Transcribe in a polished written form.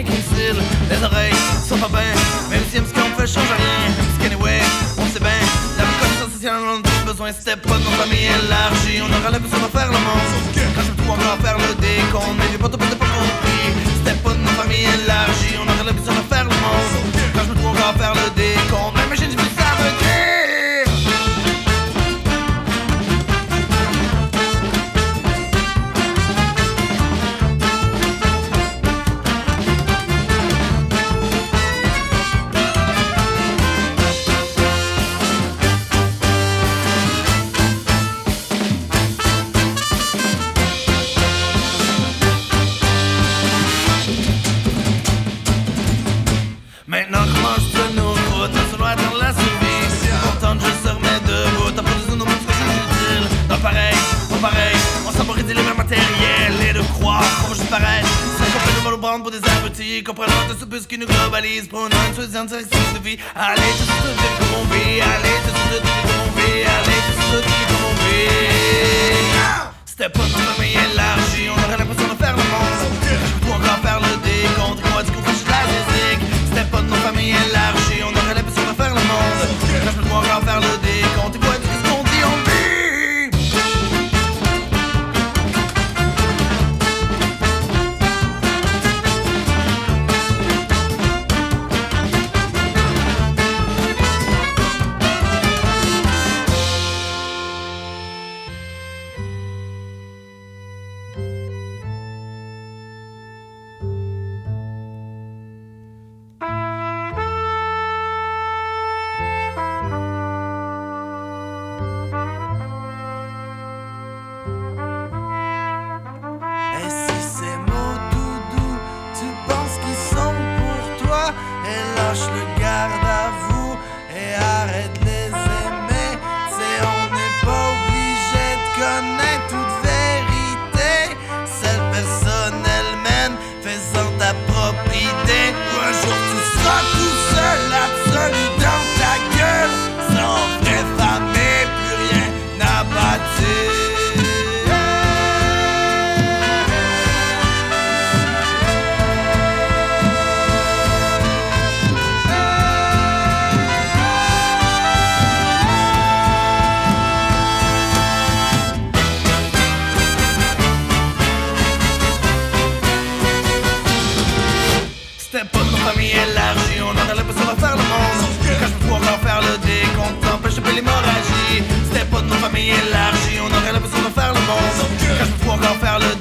rien qu'une cils. Les oreilles sont pas bien, même si ce qu'on fait change rien. Parce qu'anyway, on sait bien, la reconnaissance sociale on en a tous besoin. C'était pas de nos familles élargies, on aura l'impression de faire le monde. Quand je me trouve encore à faire le décompte, mais j'ai pas tout pas compris. C'était pas de nos familles élargies, on aura l'impression de faire le monde. Quand je me trouve encore à faire le décompte, même imagine, je me ça veut dire. Maintenant commence de nos routes, ça doit être la survie. Pourtant je se remets debout, t'as pas besoin de montrer que c'est utile. Non pareil, on s'aborit les mêmes matériels. Et de croire qu'on va juste paraître, c'est qu'on peut nous prendre pour des abrutis. Comprenant tout ce bus qui nous globalise, prenant une soi-disant directrice de vie. Allez, tout ce que comme on vit, allez, tout ce que comme on vit, allez, tout ce que comme on vit. C'était pas notre famille élargie, on aurait l'impression de faire le monde. Je peux encore faire le décompte, moi du coup faut que je la musique. C'était pas de nos familles élargies, on aurait l'impression de faire le monde. Quand je peux encore faire le décompte, et quoi est-ce qu'on dit, on vit. Lâche le garde à vous et arrête de les aimer. C'est on n'est pas obligé de connaître toute vérité. Seule personne elle-même faisant ta propre idée. Un jour tu seras tout seul, absolu dans ta gueule. Sans vraie famille, plus rien à bâtir. C'était pas de nos familles élargies, on aurait l'impression de faire le monde. Quand je peux encore faire le décompte, t'empêche de payer l'hémorragie. C'était pas de nos familles élargies, on aurait l'impression de faire le monde. Quand je peux encore faire le